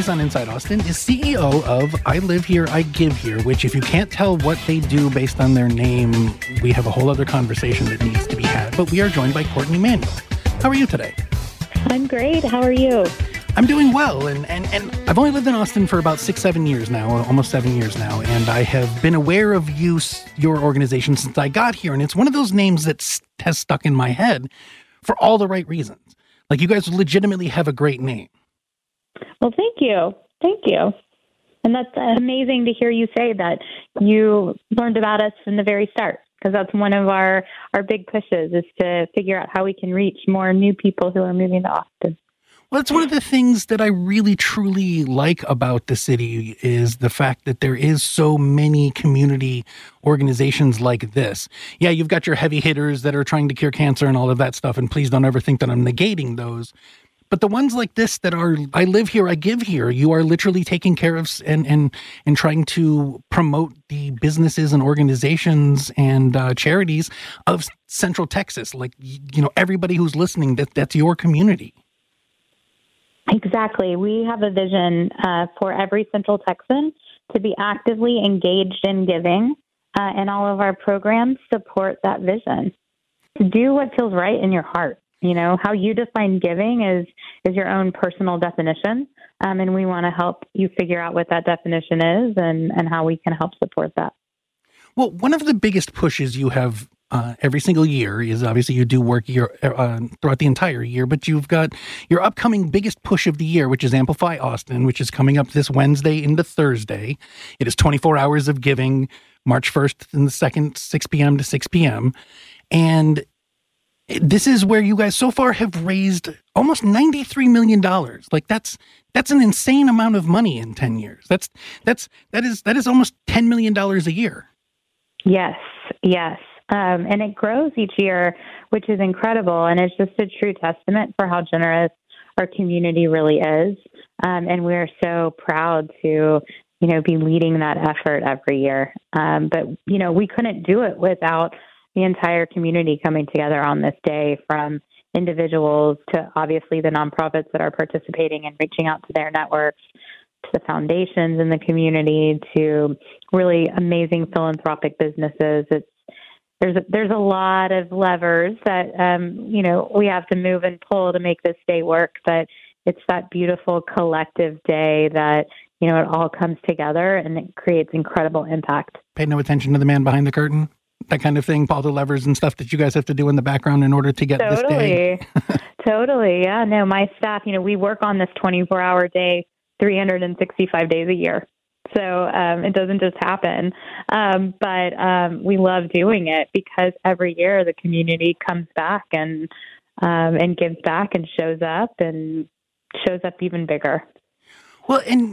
us on Inside Austin is CEO of I Live Here, I Give Here, which if you can't tell what they do based on their name, we have a whole other conversation that needs to be had. But we are joined by Courtney Manuel. How are you today? I'm great. How are you? I'm doing well, and I've only lived in Austin for about 6-7 years now, almost 7 years now, and I have been aware of your organization since I got here, and it's one of those names that has stuck in my head for all the right reasons. Like, you guys legitimately have a great name. Well, thank you. Thank you. And that's amazing to hear you say that you learned about us from the very start, because that's one of our big pushes is to figure out how we can reach more new people who are moving to Austin. Well, that's one of the things that I really, truly like about the city is the fact that there is so many community organizations like this. Yeah, you've got your heavy hitters that are trying to cure cancer and all of that stuff, and please don't ever think that I'm negating those. But the ones like this that are, I live here, I give here, you are literally taking care of and trying to promote the businesses and organizations and charities of Central Texas. Like, you know, everybody who's listening, that's your community. Exactly. We have a vision for every Central Texan to be actively engaged in giving, and all of our programs support that vision. To do what feels right in your heart. You know, how you define giving is your own personal definition, and we want to help you figure out what that definition is and how we can help support that. Well, one of the biggest pushes you have every single year is obviously you do work throughout the entire year, but you've got your upcoming biggest push of the year, which is Amplify Austin, which is coming up this Wednesday into Thursday. It is 24 hours of giving, March 1st and the 2nd, 6 p.m. to 6 p.m. And this is where you guys so far have raised almost $93 million. Like that's an insane amount of money in 10 years. That is almost $10 million a year. Yes. And it grows each year, which is incredible. And it's just a true testament for how generous our community really is. And we're so proud to, you know, be leading that effort every year. But, you know, we couldn't do it without the entire community coming together on this day, from individuals to obviously the nonprofits that are participating and reaching out to their networks, to the foundations in the community, to really amazing philanthropic businesses. There's a lot of levers that, you know, we have to move and pull to make this day work, but it's that beautiful collective day that, you know, it all comes together and it creates incredible impact. Pay no attention to the man behind the curtain, that kind of thing, all the levers and stuff that you guys have to do in the background in order to get this day. Totally. Yeah, no, my staff, you know, we work on this 24-hour day, 365 days a year. So it doesn't just happen. But we love doing it because every year the community comes back and gives back and shows up even bigger. Well, and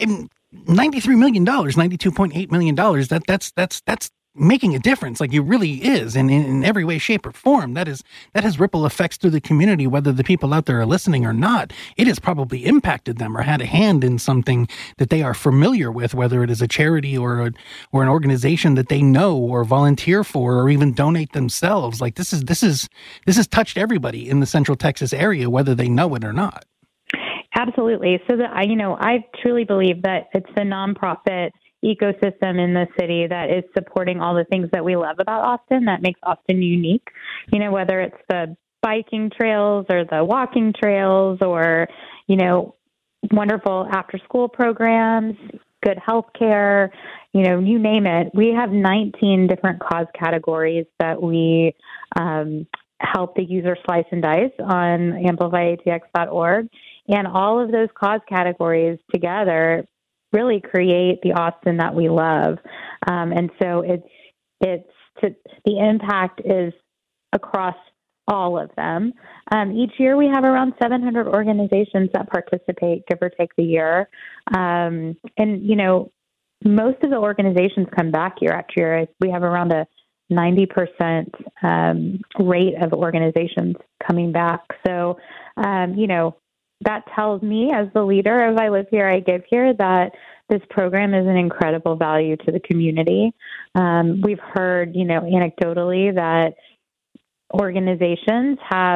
$93 million, $92.8 million, that's making a difference. Like, it really is. And in every way, shape, or form, that has ripple effects through the community, whether the people out there are listening or not. It has probably impacted them or had a hand in something that they are familiar with, whether it is a charity or an organization that they know or volunteer for or even donate themselves. Like, this has touched everybody in the Central Texas area, whether they know it or not. Absolutely. So I truly believe that it's the nonprofit ecosystem in the city that is supporting all the things that we love about Austin that makes Austin unique. You know, whether it's the biking trails or the walking trails or, you know, wonderful after school programs, good health care, you know, you name it. We have 19 different cause categories that we help the user slice and dice on amplifyatx.org. And all of those cause categories together really create the Austin that we love. And so the impact is across all of them. Each year we have around 700 organizations that participate, give or take the year. And, you know, most of the organizations come back year after year. We have around a 90% rate of organizations coming back. So, you know, that tells me as the leader of I Live Here, I Give Here, that this program is an incredible value to the community. We've heard, you know, anecdotally that organizations have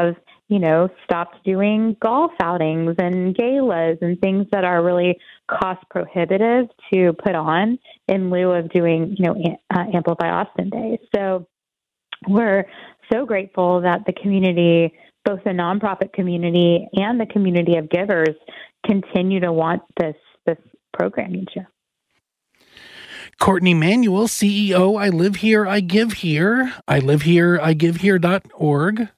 stopped doing golf outings and galas and things that are really cost prohibitive to put on in lieu of doing, Amplify Austin Day. So we're so grateful that the community, both the nonprofit community and the community of givers, continue to want this program each year. Courtney Manuel, CEO, I Live Here, I Give Here, ILiveHereIGiveHere.org,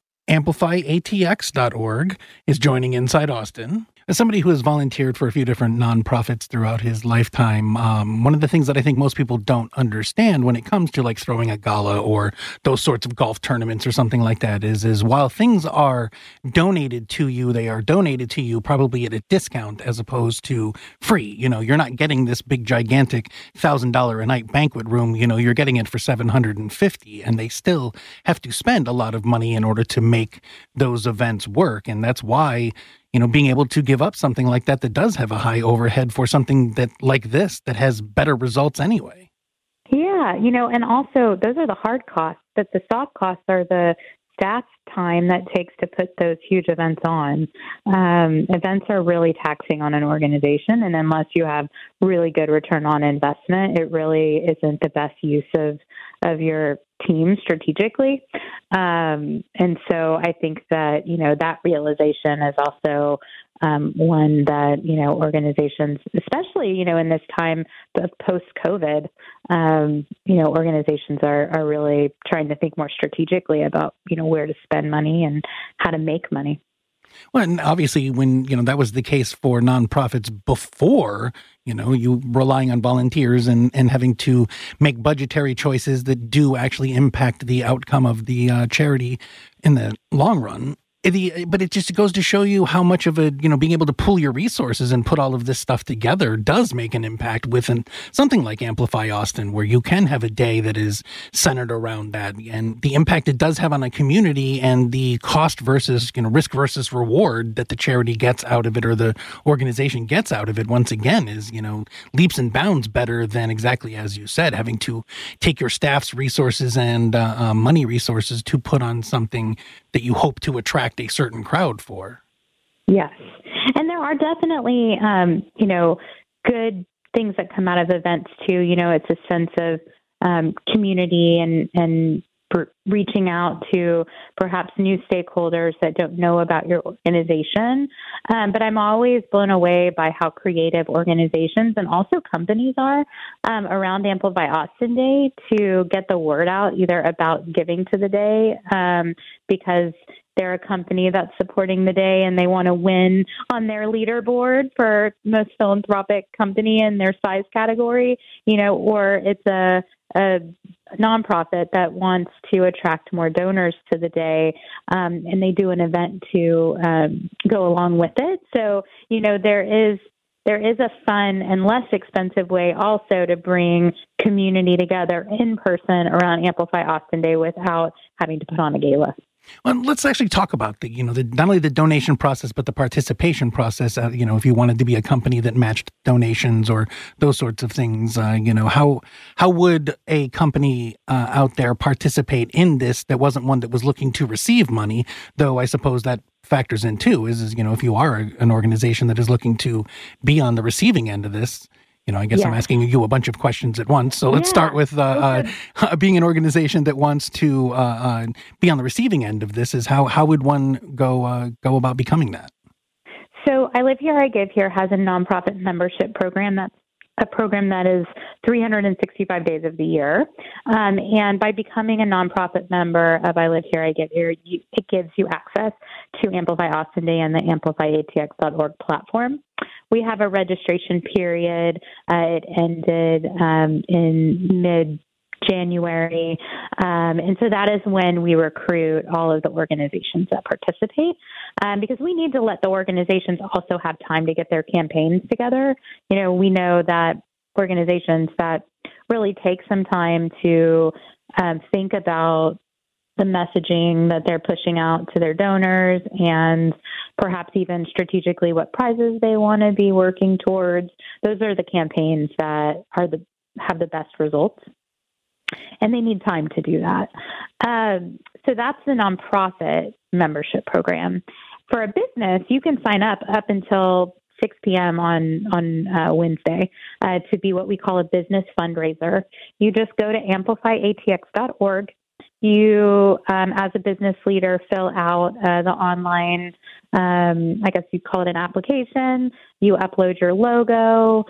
AmplifyATX.org is joining Inside Austin. As somebody who has volunteered for a few different nonprofits throughout his lifetime, one of the things that I think most people don't understand when it comes to like throwing a gala or those sorts of golf tournaments or something like that is while things are donated to you, they are donated to you probably at a discount as opposed to free. You're not getting this big, gigantic $1,000 a night banquet room. You're getting it for $750, and they still have to spend a lot of money in order to make those events work. And that's why being able to give up something like that does have a high overhead for something that has better results anyway. Yeah, and also those are the hard costs, but the soft costs are the staff time that takes to put those huge events on. Events are really taxing on an organization, and unless you have really good return on investment, it really isn't the best use of your team strategically. And so I think that, that realization is also one that, organizations, especially, in this time of post-COVID, organizations are really trying to think more strategically about, where to spend money and how to make money. Well, and obviously when, that was the case for nonprofits before, you relying on volunteers and having to make budgetary choices that do actually impact the outcome of the charity in the long run. But it just goes to show you how much of being able to pool your resources and put all of this stuff together does make an impact with something like Amplify Austin, where you can have a day that is centered around that, and the impact it does have on a community and the cost versus, risk versus reward that the charity gets out of it or the organization gets out of it, once again, is, leaps and bounds better than exactly as you said, having to take your staff's resources and money resources to put on something that you hope to attract a certain crowd for. Yes. And there are definitely, good things that come out of events too. It's a sense of community and reaching out to perhaps new stakeholders that don't know about your organization. But I'm always blown away by how creative organizations and also companies are around Amplify Austin Day to get the word out, either about giving to the day, because they're a company that's supporting the day and they want to win on their leaderboard for most philanthropic company in their size category, or it's a nonprofit that wants to attract more donors to the day, and they do an event to go along with it. So, there is a fun and less expensive way also to bring community together in person around Amplify Austin Day without having to put on a gala. Well, let's actually talk about the not only the donation process, but the participation process. If you wanted to be a company that matched donations or those sorts of things, how would a company out there participate in this that wasn't one that was looking to receive money? Though I suppose that factors in too, is if you are an organization that is looking to be on the receiving end of this. I guess I'm asking you a bunch of questions at once. So let's start with being an organization that wants to be on the receiving end of this. Is how would one go about becoming that? So I Live Here, I Give Here has a nonprofit membership program. That's a program that is 365 days of the year. And by becoming a nonprofit member of I Live Here, I Give Here, it gives you access to Amplify Austin Day and the AmplifyATX.org platform. We have a registration period. It ended in mid-January. And so that is when we recruit all of the organizations that participate, because we need to let the organizations also have time to get their campaigns together. We know that organizations that really take some time to think about the messaging that they're pushing out to their donors and perhaps even strategically what prizes they want to be working towards. Those are the campaigns that have the best results. And they need time to do that. So that's the nonprofit membership program. For a business, you can sign up until 6 p.m. on Wednesday to be what we call a business fundraiser. You just go to amplifyatx.org. You, as a business leader, fill out the online, I guess you'd call it an application. You upload your logo.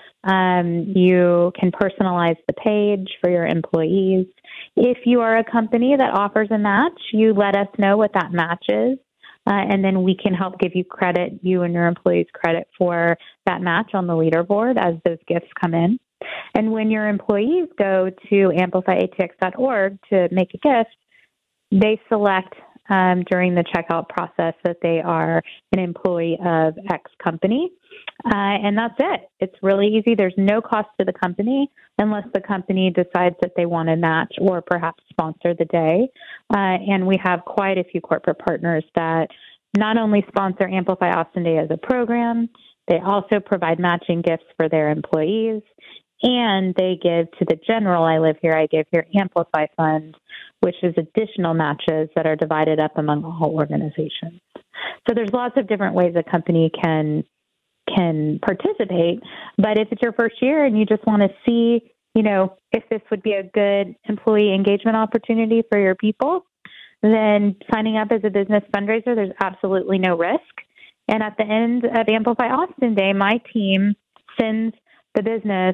You can personalize the page for your employees. If you are a company that offers a match, you let us know what that match is. And then we can help give you credit, you and your employees credit for that match on the leaderboard as those gifts come in. And when your employees go to amplifyatx.org to make a gift, they select during the checkout process that they are an employee of X company. And that's it. It's really easy. There's no cost to the company unless the company decides that they want to match or perhaps sponsor the day. And we have quite a few corporate partners that not only sponsor Amplify Austin Day as a program, they also provide matching gifts for their employees, and they give to the general I Live Here, I Give Here Amplify Fund, which is additional matches that are divided up among all organizations. So there's lots of different ways a company can participate. But if it's your first year and you just want to see, if this would be a good employee engagement opportunity for your people, then signing up as a business fundraiser, there's absolutely no risk. And at the end of Amplify Austin Day, my team sends the business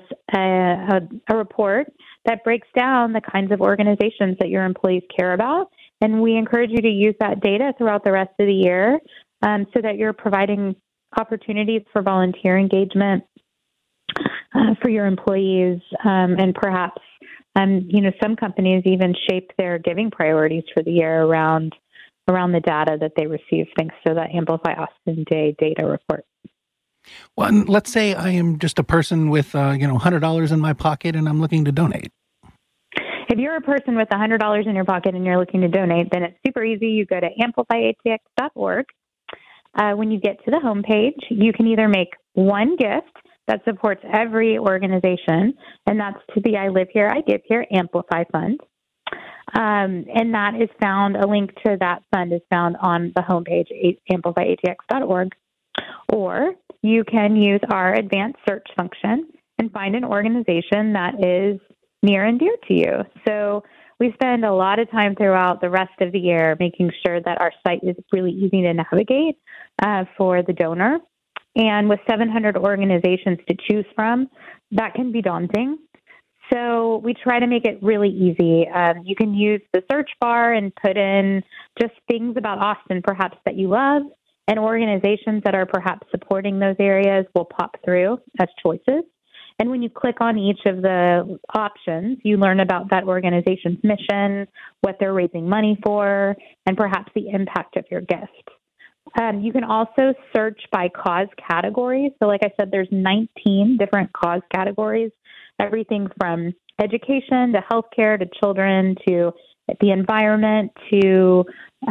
a report that breaks down the kinds of organizations that your employees care about. And we encourage you to use that data throughout the rest of the year so that you're providing opportunities for volunteer engagement for your employees, and perhaps, some companies even shape their giving priorities for the year around the data that they receive, thanks to the Amplify Austin Day data report. Well, and let's say I am just a person with, $100 in my pocket and I'm looking to donate. If you're a person with $100 in your pocket and you're looking to donate, then it's super easy. You go to amplifyatx.org. When you get to the homepage, you can either make one gift that supports every organization, and that's to the I Live Here, I Give Here Amplify Fund. And that is found, a link to that fund is found on the homepage, amplifyatx.org. Or you can use our advanced search function and find an organization that is near and dear to you. So we spend a lot of time throughout the rest of the year making sure that our site is really easy to navigate for the donor. And with 700 organizations to choose from, that can be daunting. So we try to make it really easy. You can use the search bar and put in just things about Austin, perhaps that you love, and organizations that are perhaps supporting those areas will pop through as choices. And when you click on each of the options, you learn about that organization's mission, what they're raising money for, and perhaps the impact of your gift. You can also search by cause categories. So like I said, there's 19 different cause categories, everything from education to healthcare to children to the environment to,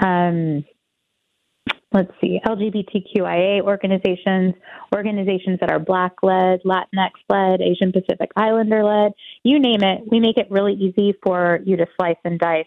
LGBTQIA organizations that are Black-led, Latinx-led, Asian Pacific Islander-led, you name it. We make it really easy for you to slice and dice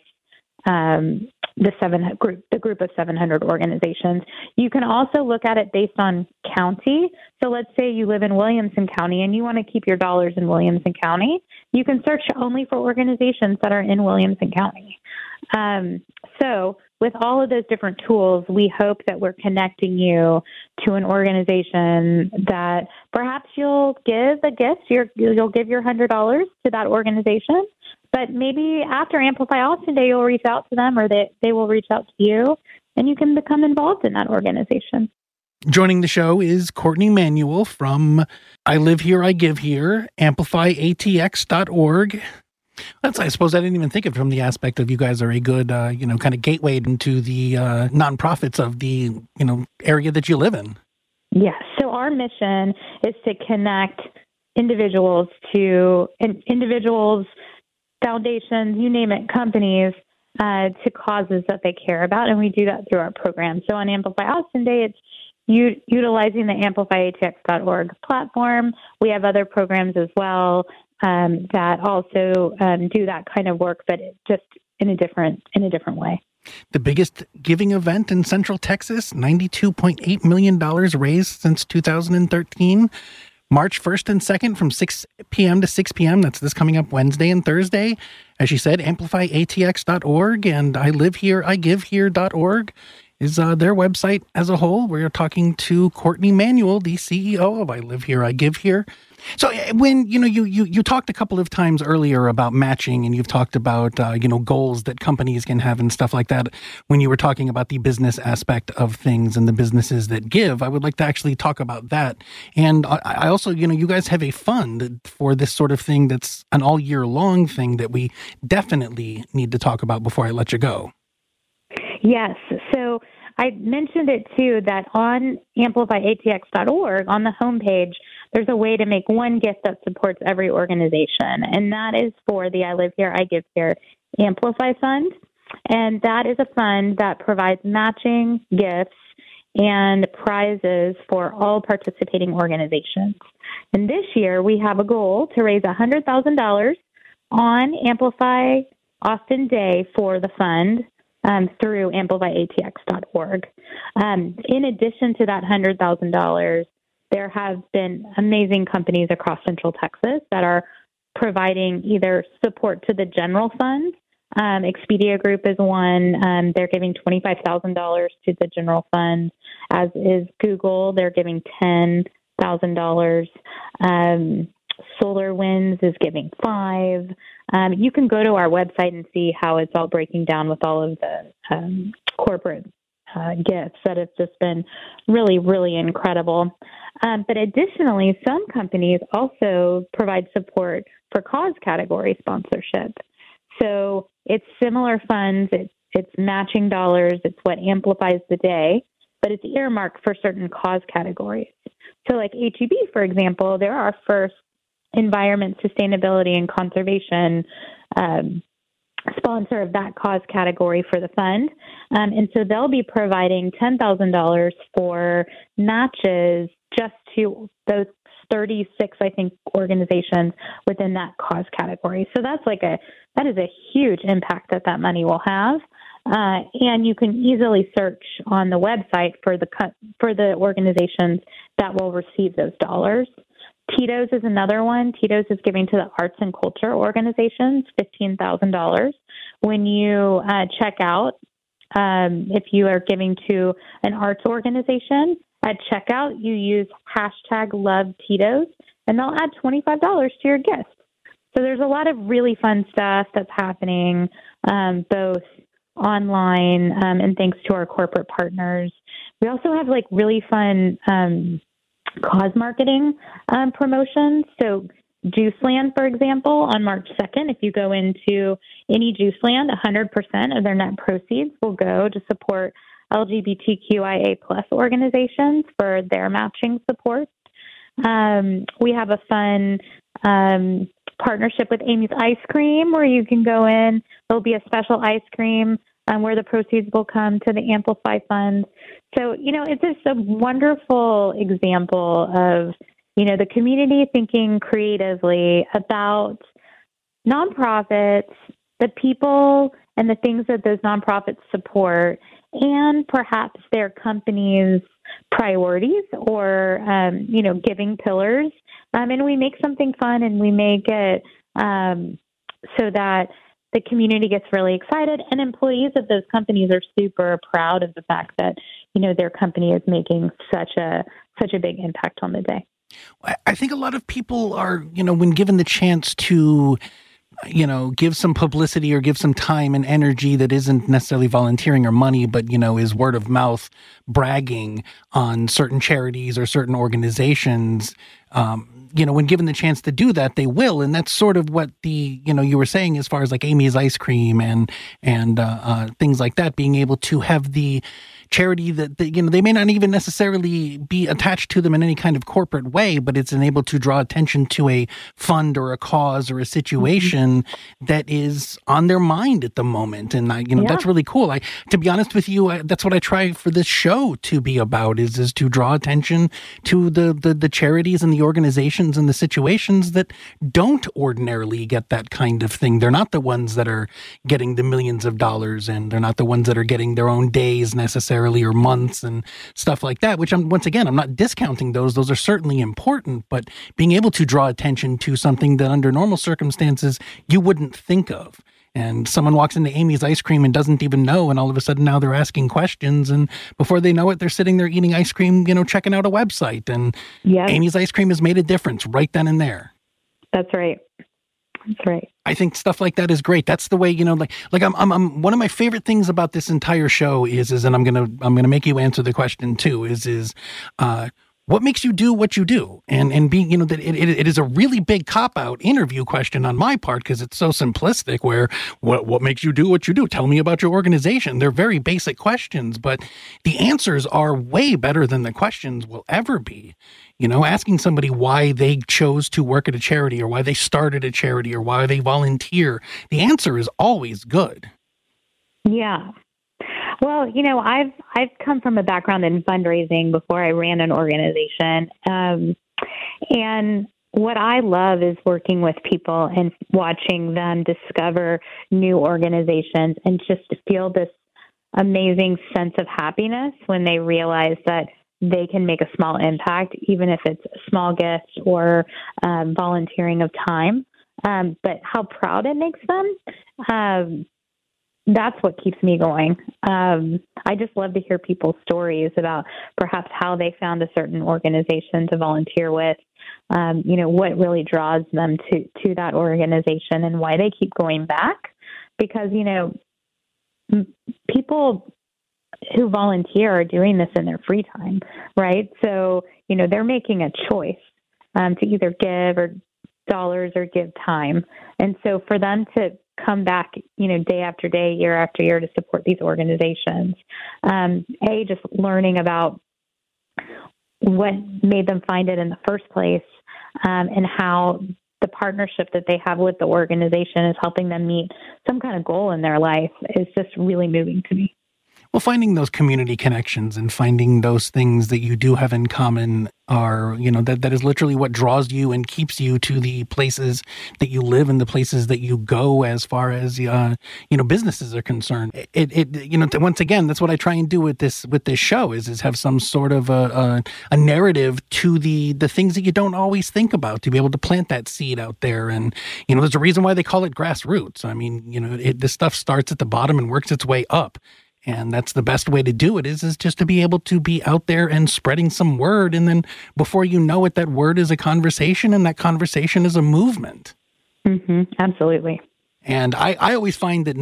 the group of 700 organizations. You can also look at it based on county. So let's say you live in Williamson County and you want to keep your dollars in Williamson County. You can search only for organizations that are in Williamson County. So with all of those different tools, we hope that we're connecting you to an organization that perhaps you'll give a gift. You'll give your $100 to that organization. But maybe after Amplify Austin Day, you'll reach out to them, or they will reach out to you, and you can become involved in that organization. Joining the show is Courtney Manuel from I Live Here, I Give Here, amplifyatx.org. I suppose I didn't even think of it from the aspect of you guys are a good, kind of gateway into the nonprofits of the, area that you live in. Yes. So our mission is to connect individuals, foundations, you name it, companies, to causes that they care about. And we do that through our program. So on Amplify Austin Day, it's utilizing the amplifyatx.org platform. We have other programs as well that also do that kind of work, but just in a different way. The biggest giving event in Central Texas, $92.8 million raised since 2013. March 1st and 2nd from 6 p.m. to 6 p.m. That's this coming up Wednesday and Thursday. As you said, amplifyatx.org and IliveHereIGiveHere.org is their website as a whole. We're talking to Courtney Manuel, the CEO of I Live Here, I Give Here. So when, you talked a couple of times earlier about matching, and you've talked about, goals that companies can have and stuff like that. When you were talking about the business aspect of things and the businesses that give, I would like to actually talk about that. And I also, you guys have a fund for this sort of thing that's an all year long thing that we definitely need to talk about before I let you go. Yes. So I mentioned it too, that on amplifyatx.org, on the homepage, there's a way to make one gift that supports every organization, and that is for the I Live Here, I Give Here Amplify Fund. And that is a fund that provides matching gifts and prizes for all participating organizations. And this year, we have a goal to raise $100,000 on Amplify Austin Day for the fund through amplifyatx.org. In addition to that $100,000, there have been amazing companies across Central Texas that are providing either support to the general fund. Expedia Group is one. They're giving $25,000 to the general fund, as is Google. They're giving $10,000. SolarWinds is giving $5,000. You can go to our website and see how it's all breaking down with all of the corporate gifts that have just been really, really incredible. But additionally, some companies also provide support for cause category sponsorship. So it's similar funds, it's matching dollars, it's what amplifies the day, but it's earmarked for certain cause categories. So like HEB, for example, they're our first environment, sustainability, and conservation sponsor of that cause category for the fund. And so they'll be providing $10,000 for matches just to those 36, I think, organizations within that cause category. So that is a huge impact that money will have. And you can easily search on the website for the organizations that will receive those dollars. Tito's is another one. Tito's is giving to the arts and culture organizations $15,000. When you check out, if you are giving to an arts organization, at checkout, you use #LoveTitos, and they'll add $25 to your gift. So there's a lot of really fun stuff that's happening, both online and thanks to our corporate partners. We also have really fun cause marketing promotions. So Juiceland, for example, on March 2nd, if you go into any Juiceland, 100% of their net proceeds will go to support LGBTQIA+ organizations for their matching support. We have a fun partnership with Amy's Ice Cream where you can go in. There'll be a special ice cream where the proceeds will come to the Amplify Fund. So, it's just a wonderful example of, the community thinking creatively about nonprofits, the people and the things that those nonprofits support, and perhaps their company's priorities or, giving pillars. And we make something fun and we make it so that the community gets really excited, and employees of those companies are super proud of the fact that, their company is making such a big impact on the day. I think a lot of people are, when given the chance to, give some publicity or give some time and energy that isn't necessarily volunteering or money, but, is word of mouth bragging on certain charities or certain organizations, when given the chance to do that, they will. And that's sort of what you were saying as far as like Amy's Ice Cream and things like that, being able to have the charity that they may not even necessarily be attached to them in any kind of corporate way, but it's able to draw attention to a fund or a cause or a situation that is on their mind at the moment. And that's really cool. To be honest with you, that's what I try for this show to be about, is to draw attention to the charities and the organizations and the situations that don't ordinarily get that kind of thing. They're not the ones that are getting the millions of dollars, and they're not the ones that are getting their own days necessarily, or months and stuff like that, which I'm not discounting those. Those are certainly important, but being able to draw attention to something that under normal circumstances you wouldn't think of. And someone walks into Amy's Ice Cream and doesn't even know, and all of a sudden now they're asking questions, and before they know it, they're sitting there eating ice cream, checking out a website, and Amy's Ice Cream has made a difference right then and there. That's right. That's right. I think stuff like that is great. That's the way, I'm one of my favorite things about this entire show is, and I'm gonna make you answer the question too, is what makes you do what you do? And being, that it is a really big cop-out interview question on my part, because it's so simplistic, where what makes you do what you do? Tell me about your organization. They're very basic questions, but the answers are way better than the questions will ever be. Asking somebody why they chose to work at a charity, or why they started a charity, or why they volunteer, the answer is always good. Yeah. Well, I've come from a background in fundraising before I ran an organization. And what I love is working with people and watching them discover new organizations, and just to feel this amazing sense of happiness when they realize that they can make a small impact, even if it's a small gift or volunteering of time. But how proud it makes them, that's what keeps me going. I just love to hear people's stories about perhaps how they found a certain organization to volunteer with, what really draws them to that organization, and why they keep going back. Because, people who volunteer are doing this in their free time, right? So, they're making a choice to either give or dollars or give time. And so for them to come back, day after day, year after year to support these organizations, just learning about what made them find it in the first place, and how the partnership that they have with the organization is helping them meet some kind of goal in their life is just really moving to me. Well, finding those community connections and finding those things that you do have in common are, that is literally what draws you and keeps you to the places that you live and the places that you go, as far as, businesses are concerned. Once again, that's what I try and do with this show is have some sort of a narrative to the things that you don't always think about, to be able to plant that seed out there. And, there's a reason why they call it grassroots. I mean, this stuff starts at the bottom and works its way up. And that's the best way to do it is just to be able to be out there and spreading some word. And then before you know it, that word is a conversation, and that conversation is a movement. Mm-hmm. Absolutely. And I always find that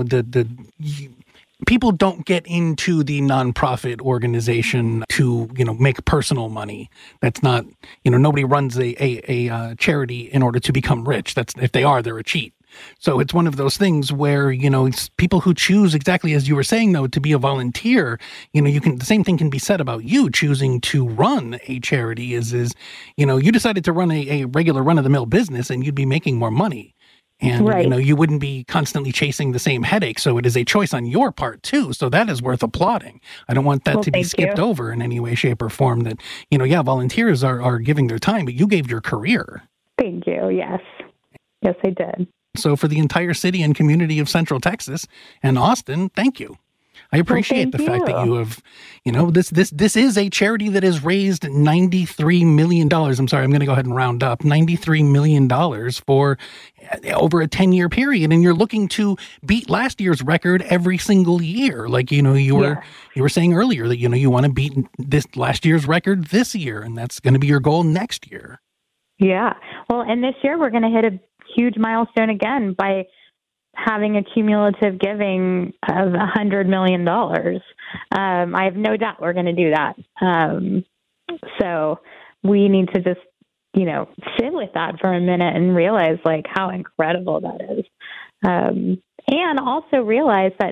people don't get into the nonprofit organization to, make personal money. That's not, nobody runs a charity in order to become rich. If they are, they're a cheat. So it's one of those things where, it's people who choose, exactly as you were saying, though, to be a volunteer, the same thing can be said about you choosing to run a charity is you decided to run a regular run-of-the-mill business, and you'd be making more money. And, right. You wouldn't be constantly chasing the same headache. So it is a choice on your part, too. So that is worth applauding. I don't want that to be skipped over in any way, shape, or form. That, volunteers are giving their time, but you gave your career. Thank you. Yes. Yes, I did. So for the entire city and community of Central Texas and Austin, thank you. I appreciate the fact that you have, this is a charity that has raised $93 million. I'm sorry, I'm going to go ahead and round up $93 million for over a 10-year period. And you're looking to beat last year's record every single year. Like, you were saying earlier that, you want to beat this last year's record this year, and that's going to be your goal next year. Yeah. Well, and this year we're going to hit a huge milestone again by having a cumulative giving of $100 million. I have no doubt we're going to do that. So we need to just, sit with that for a minute and realize how incredible that is. And also realize that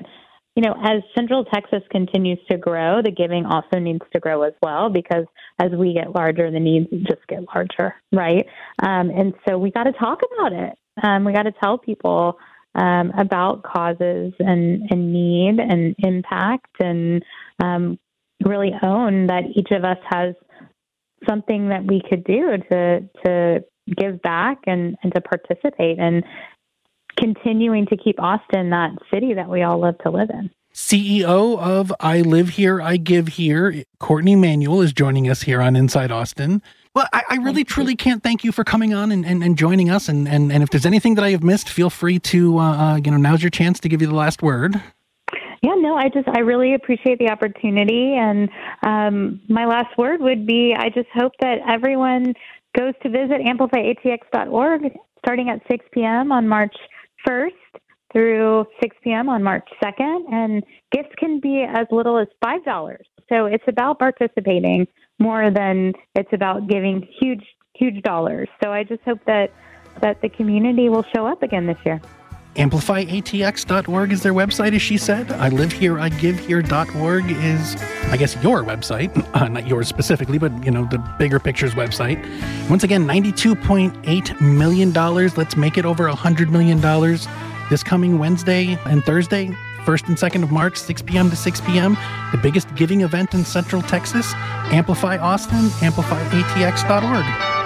as Central Texas continues to grow, the giving also needs to grow as well, because as we get larger, the needs just get larger, right? And so we got to talk about it. We got to tell people about causes and need and impact, and really own that each of us has something that we could do to give back and to participate, and continuing to keep Austin that city that we all love to live in. CEO of I Live Here, I Give Here, Courtney Manuel, is joining us here on Inside Austin. Well, I really, truly can't thank you for coming on and joining us. And if there's anything that I have missed, feel free to, now's your chance to give you the last word. Yeah, no, I really appreciate the opportunity. And my last word would be, I just hope that everyone goes to visit amplifyatx.org starting at 6 p.m. on March 1st through 6 p.m. on March 2nd. And gifts can be as little as $5. So it's about participating more than it's about giving huge dollars. So I just hope that the community will show up again this year. AmplifyATX.org is their website, as she said. I Live Here, I Give Here.org is, I guess, your website. Not yours specifically, but, the Bigger Pictures website. Once again, $92.8 million. Let's make it over $100 million this coming Wednesday and Thursday, 1st and 2nd of March, 6 p.m. to 6 p.m. The biggest giving event in Central Texas. Amplify Austin, AmplifyATX.org.